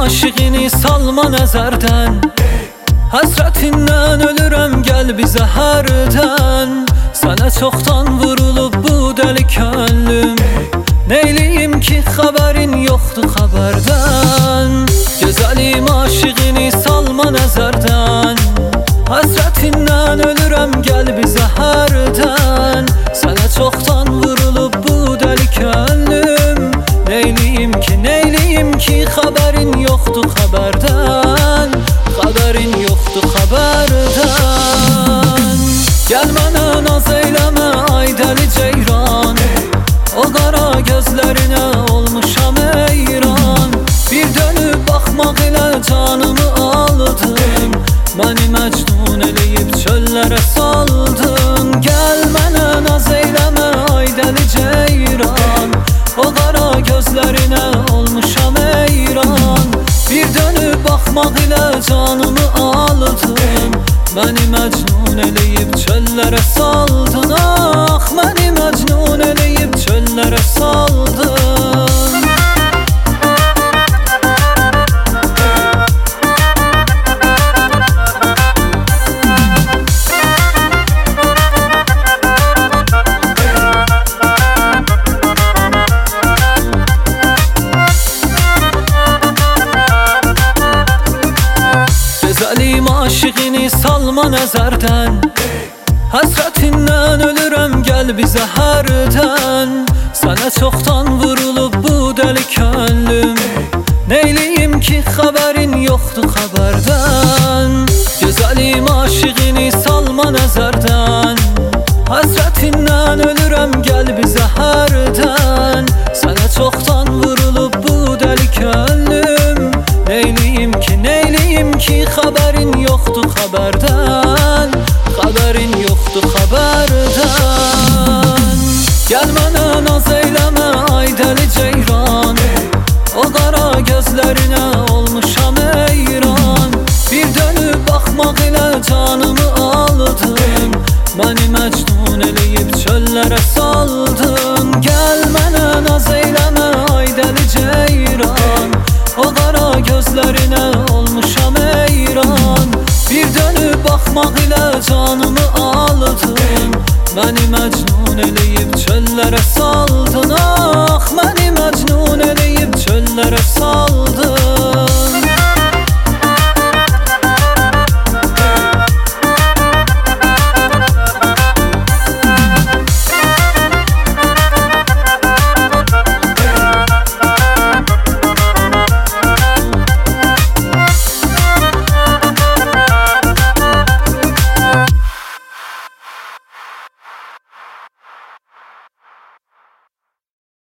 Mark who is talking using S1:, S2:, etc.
S1: aşığını salma nəzərdən. Həsrətindən ölürəm, gəl bizə hərdən. Sənə çoxdan vurulub bu dəli könlüm. Neyliyim ki xəbərin yoxdur xəbərdən. Gözəlim aşığını salma nəzərdən. Həsrətindən ölürəm, gəl bizə hərdən. Sənə çoxdan vurulub bu dəli könlüm. Neyliyim ki xəbərin yoxdur xəbərdən. Xəbərin yoxdur xəbərdən. Gəl mənə naz eyləmə ay dəli ceyran. O qara gözlərinə olmuşam heyran. Bir dönüb baxmaq ilə canımı aldım. Məni məcnun eləyib çöllərə saldın. Gəl mənə naz eyləmə ay dəli ceyran. O qara gözlərinə olmuşam heyran. Bir dönüb baxmaq ilə canımı aldım. Məni məcnun eləyib çöllərə saldın. Ah, məni məcnun eləyib çöllərə saldın. Gözəlim aşığını salma nəzərdən. Həsrətindən ölürəm, gəl bizə hərdən. Sənə çoxdan vurulub bu dəli könlüm. Neyliyim ki xəbərin yoxdur xəbərdən. Gözəlim aşığını salma nəzərdən. Həsrətindən ölürəm, gəl bizə hərdən. Sənə çoxdan vurulub bu dəli könlüm. Neyliyim ki xəbərin yoxdur xəbərdən. Xəbərin yoxdur xəbərdən. Gəl mənə naz eyləmə ay dəli ceyran. O qara gözlərinə olmuşam heyran. Bir dönüb baxmaq ilə canımı aldım. Məni məcnun eləyib çöllərə saldın. Gəl mənə naz eyləmə ay dəli ceyran. O qara gözlərinə olmuşam heyran. Bir dönüb baxmaq ilə canımı aldım. Məni məcnun eləyib çöllərə saldın. Ah, məni məcnun eləyib çöllərə saldın.